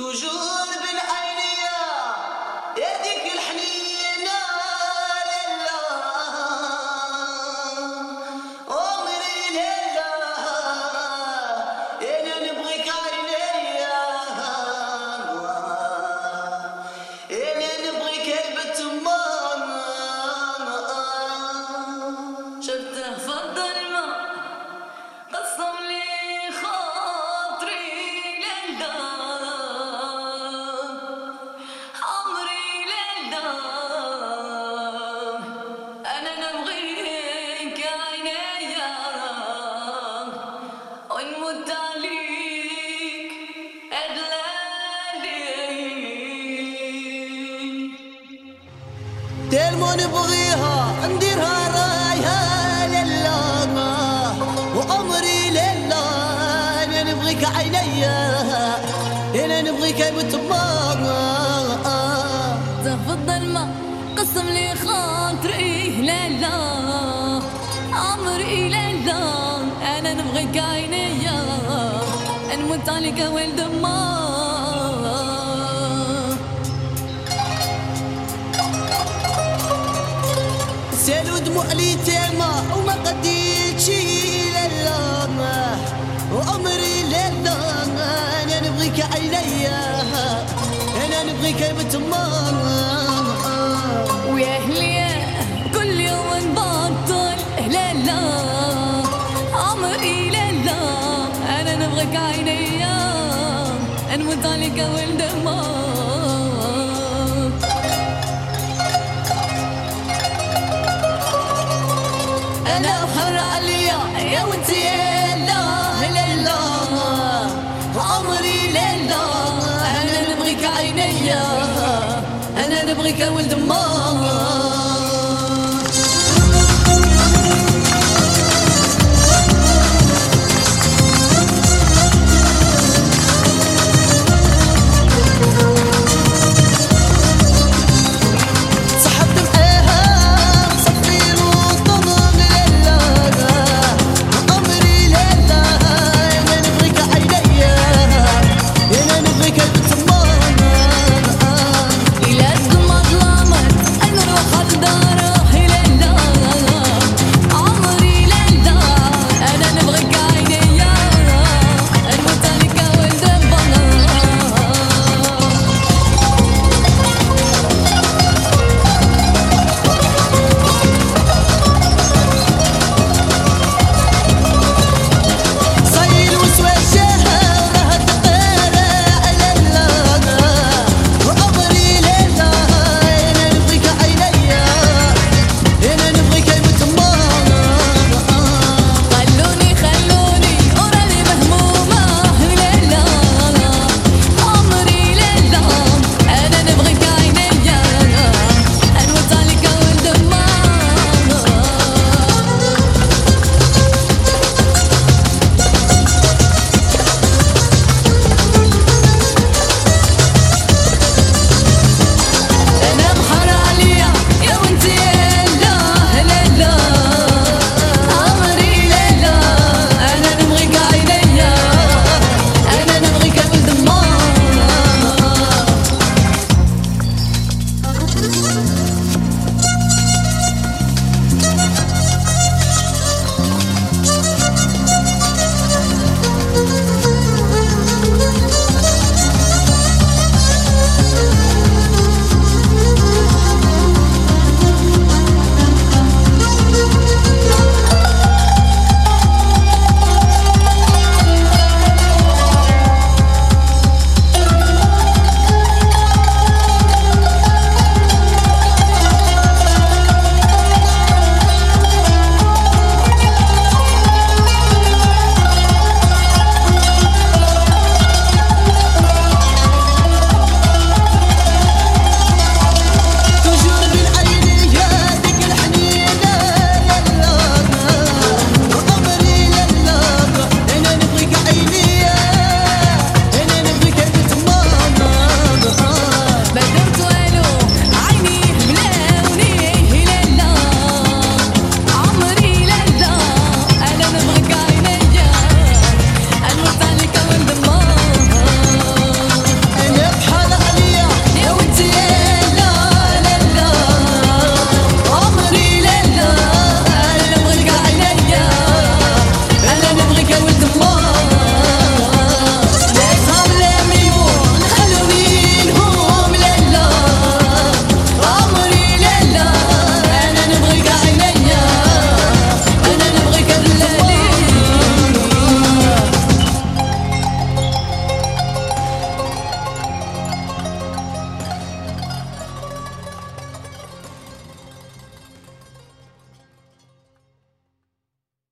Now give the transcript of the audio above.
توجور بين عينيا يديك الحنينة لله عمري لله أنا نبغيك عينيا أنا نبغيك هيبة ماما شفته في الظلمة قسم لي خاطري لله عمري لله أنا نبغيك عينيا ونموت عليك أدلالي تلمو نبغيها نديرها رايها لله وعمري لله انا نبغيك عينيا انا نبغيك هيبة ماما في الظلمة قسم لي خاطري لله عمري لله أنا نبغيك عينيا نموت عليك ولد ما سالوا دموع لي تاما وما قديتش لله وعمري لله انا نبغيك عينيا انا نبغيك هيبة ماما ويا أهلي كل يوم نبطل لله عمري لله أنا نبغيك عينيا نموت عليك ولد ما انا حر عليا يا وانت يا الله لله عمري لله انا نبغيك عينيا انا نبغيك ولد ماما